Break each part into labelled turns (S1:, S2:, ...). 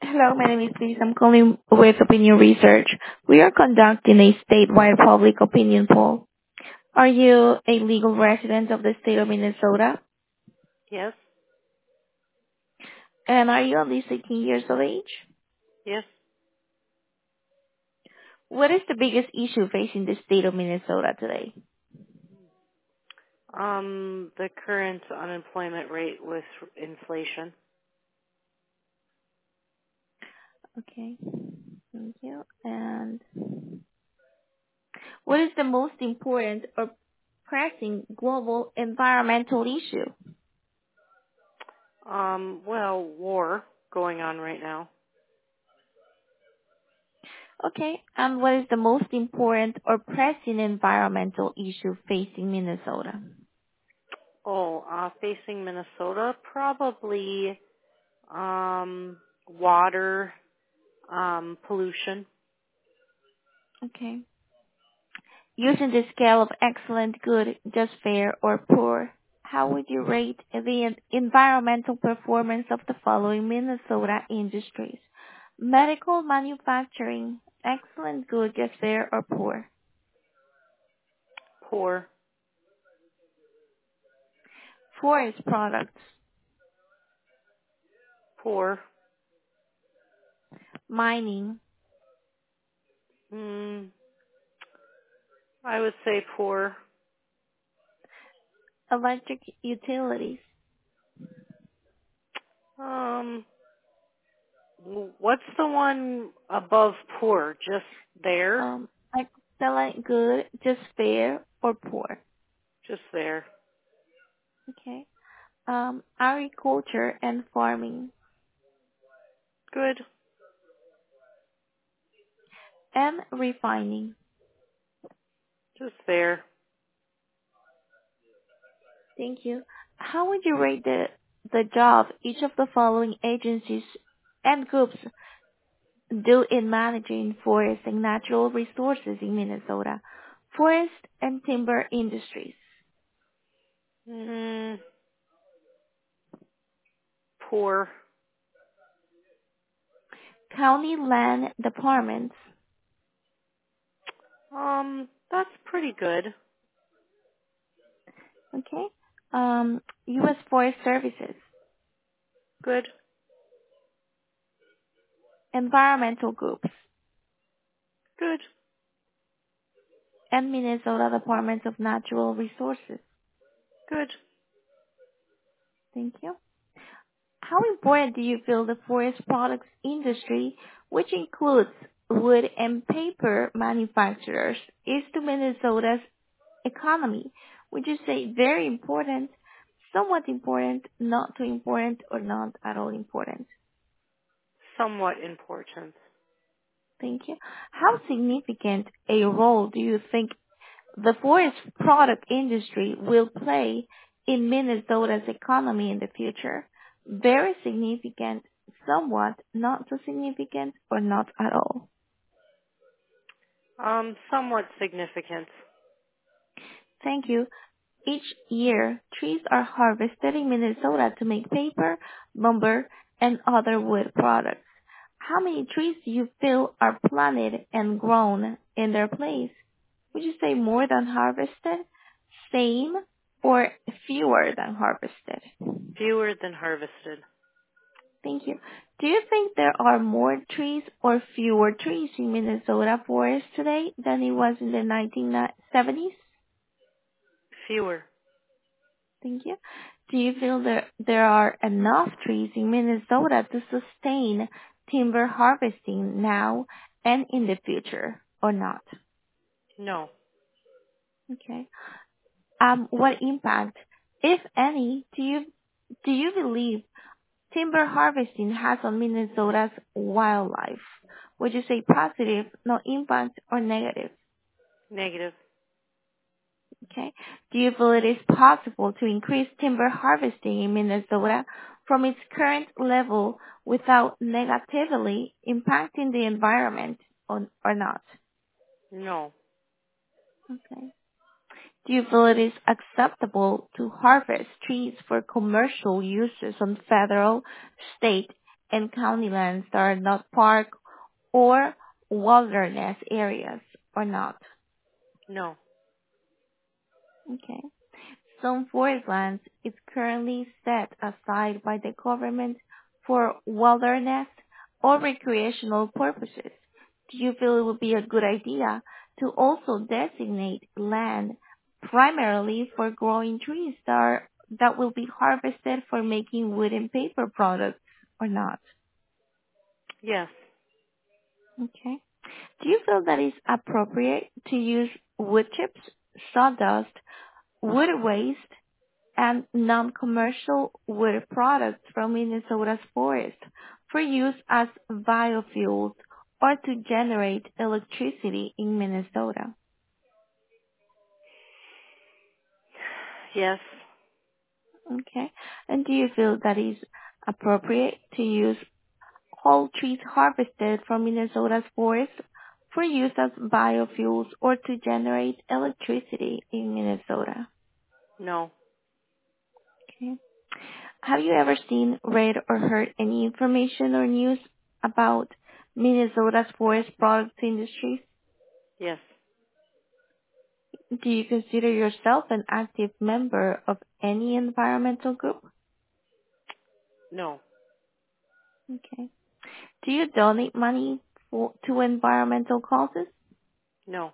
S1: Hello, my name is Liz. I'm calling with Opinion Research. We are conducting a statewide public opinion poll. Are you a legal resident of the state of Minnesota?
S2: Yes,
S1: And are you at least 18 years of age?
S2: yes.
S1: What is the biggest issue facing the state of Minnesota today?
S2: The current unemployment rate with inflation.
S1: Okay, thank you. And what is the most important or pressing global environmental issue?
S2: War going on right now.
S1: Okay, and what is the most important or pressing environmental issue facing Minnesota?
S2: Facing Minnesota, probably water, pollution.
S1: Okay. Using the scale of excellent, good, just fair, or poor, how would you rate the environmental performance of the following Minnesota industries? Medical, manufacturing, excellent, good, just fair, or poor?
S2: Poor,
S1: Forest products,
S2: poor.
S1: mining,
S2: Mm, I would say poor.
S1: electric utilities,
S2: Um, what's the one above poor? Just there?
S1: excellent, good, just fair, or poor?
S2: Just there.
S1: Okay. Agriculture and farming,
S2: Good.
S1: and refining.
S2: Just there.
S1: Thank you. How would you rate the job each of the following agencies and groups do in managing forests and natural resources in Minnesota? Forest and timber industries,
S2: Mm, poor.
S1: county land departments,
S2: That's pretty good.
S1: okay? U.S. Forest Services,
S2: Good.
S1: environmental groups,
S2: Good.
S1: and Minnesota Department of Natural Resources.
S2: Good.
S1: Thank you. How important do you feel the forest products industry, which includes wood and paper manufacturers, is to Minnesota's economy? Would you say very important, somewhat important, not too important, or not at all important?
S2: Somewhat important.
S1: Thank you. How significant a role do you think the forest product industry will play in Minnesota's economy in the future? Very significant, somewhat, not so significant, or not at all?
S2: Somewhat significant.
S1: Thank you. Each year, trees are harvested in Minnesota to make paper, lumber, and other wood products. How many trees do you feel are planted and grown in their place? Would you say more than harvested, same, or fewer than harvested?
S2: Fewer than harvested.
S1: Thank you. Do you think there are more trees or fewer trees in Minnesota forest today than it was in the 1970s?
S2: Fewer.
S1: Thank you. Do you feel there are enough trees in Minnesota to sustain timber harvesting now and in the future, or not?
S2: No.
S1: Okay. What impact, if any, do you believe timber harvesting has on Minnesota's wildlife? Would you say positive, no impact, or negative?
S2: Negative.
S1: Okay. Do you feel it is possible to increase timber harvesting in Minnesota from its current level without negatively impacting the environment, or not?
S2: No.
S1: Okay. Do you feel it is acceptable to harvest trees for commercial uses on federal, state, and county lands that are not park or wilderness areas or not?
S2: No.
S1: Okay. Some forest lands is currently set aside by the government for wilderness or recreational purposes. Do you feel it would be a good idea to also designate land primarily for growing trees that will be harvested for making wood and paper products or not?
S2: Yes.
S1: Okay. Do you feel that it's appropriate to use wood chips, sawdust, wood waste, and non-commercial wood products from Minnesota's forest for use as biofuels or to generate electricity in Minnesota?
S2: Yes.
S1: Okay. And do you feel that is appropriate to use whole trees harvested from Minnesota's forest for use as biofuels or to generate electricity in Minnesota?
S2: No.
S1: Okay. Have you ever seen, read, or heard any information or news about Minnesota's forest products industries?
S2: Yes.
S1: Do you consider yourself an active member of any environmental group?
S2: No.
S1: Okay. Do you donate money to environmental causes?
S2: No.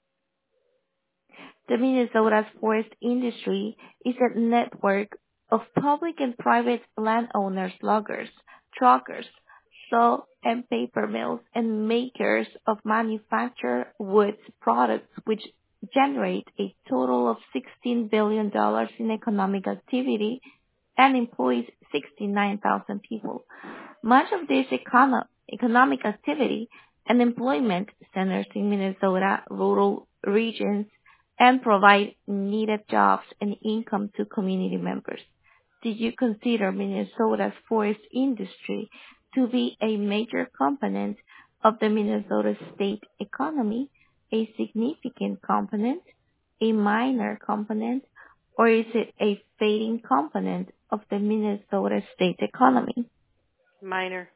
S1: The Minnesota's forest industry is a network of public and private landowners, loggers, truckers, saw and paper mills, and makers of manufactured wood products, which generate a total of $16 billion in economic activity and employs 69,000 people. Much of this economic activity and employment centers in Minnesota rural regions and provide needed jobs and income to community members. Do you consider Minnesota's forest industry to be a major component of the Minnesota state economy, a significant component, a minor component, or is it a fading component of the Minnesota state economy?
S2: Minor.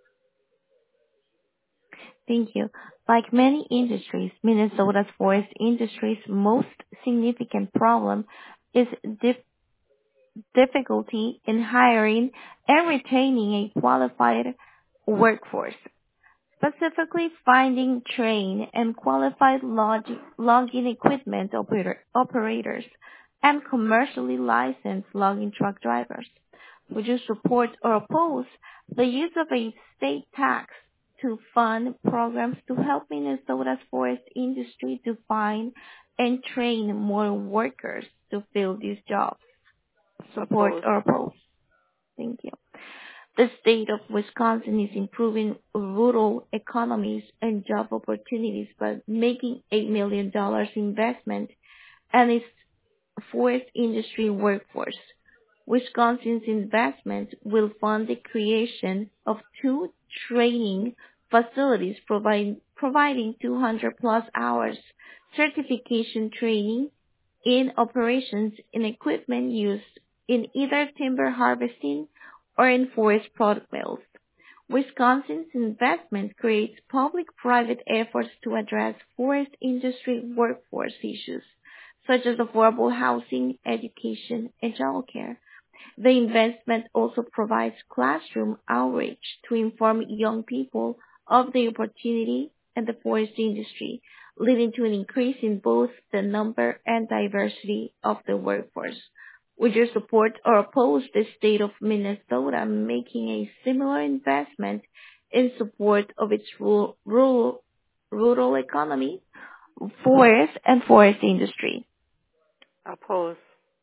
S1: Thank you. Like many industries, Minnesota's forest industry's most significant problem is difficulty in hiring and retaining a qualified workforce, specifically finding trained and qualified logging equipment operators and commercially licensed logging truck drivers. Would you support or oppose the use of a state tax to fund programs to help Minnesota's forest industry to find and train more workers to fill these jobs? Support
S2: Oppose.
S1: or oppose? Thank you. The state of Wisconsin is improving rural economies and job opportunities by making $8 million investment and its forest industry workforce. Wisconsin's investment will fund the creation of 2 training facilities providing 200 plus hours certification training in operations and equipment used in either timber harvesting or in forest product mills. Wisconsin's investment creates public-private efforts to address forest industry workforce issues, such as affordable housing, education, and childcare. The investment also provides classroom outreach to inform young people of the opportunity in the forest industry, leading to an increase in both the number and diversity of the workforce. Would you support or oppose the state of Minnesota making a similar investment in support of its rural economy, forest, and forest industry?
S2: Oppose.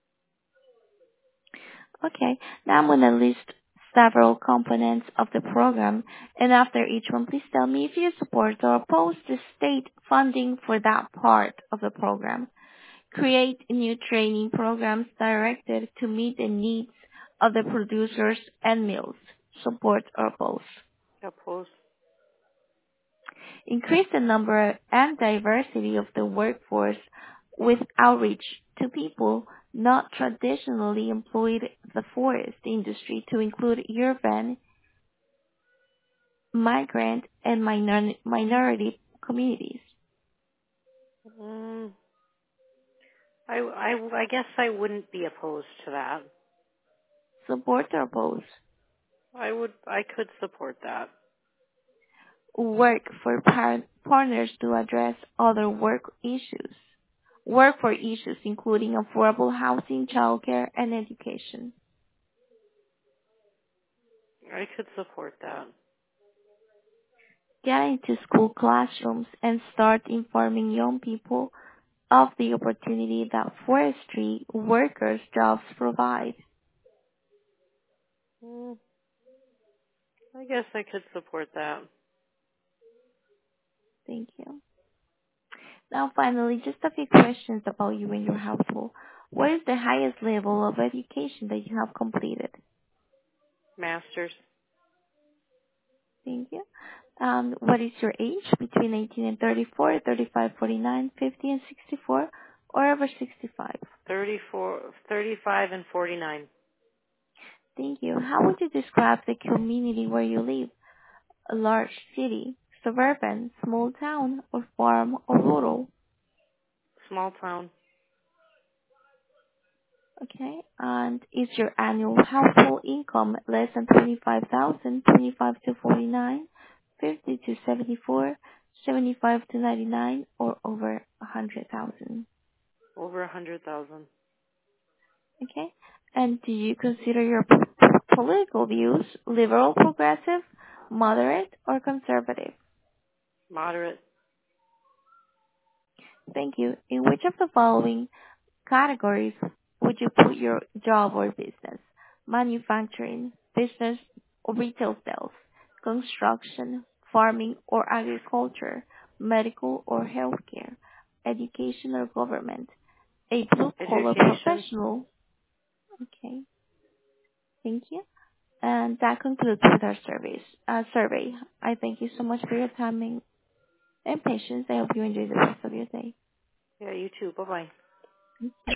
S1: Okay, now I'm going to list several components of the program, and after each one, please tell me if you support or oppose the state funding for that part of the program. Create new training programs directed to meet the needs of the producers and mills. Support or oppose.
S2: Oppose.
S1: Increase the number and diversity of the workforce with outreach to people not traditionally employed in the forest industry to include urban migrant, and minority communities?
S2: Mm, I guess I wouldn't be opposed to that.
S1: Support or oppose?
S2: I could support that.
S1: Work for partners to address other work issues. Work for issues including affordable housing, childcare, and education.
S2: I could support that.
S1: Get into school classrooms and start informing young people of the opportunity that forestry workers' jobs provide.
S2: Mm, I guess I could support that.
S1: Thank you. Now finally, just a few questions about you and your household. What is the highest level of education that you have completed?
S2: Masters,
S1: Thank you. What is your age? Between 18 and 34, 35, 49, 50, and 64, or over 65?
S2: 35 and 49.
S1: Thank you. How would you describe the community where you live? A large city, suburban, small town, or farm or rural?
S2: Small town,
S1: Okay. And is your annual household income less than 25,000, 25 to 49, 50 to 74, 75 to 99, or over 100,000?
S2: over 100,000.
S1: Okay. And do you consider your political views liberal, progressive, moderate, or conservative?
S2: Moderate,
S1: Thank you. In which of the following categories would you put your job or business? Manufacturing, business or retail sales, construction, farming or agriculture, medical or healthcare, education or government, a blue-collar
S2: education.
S1: professional. Okay, thank you. And that concludes with our survey. I thank you so much for your time and patience. I hope you enjoy the rest of your day.
S2: Yeah, you too. Bye-bye.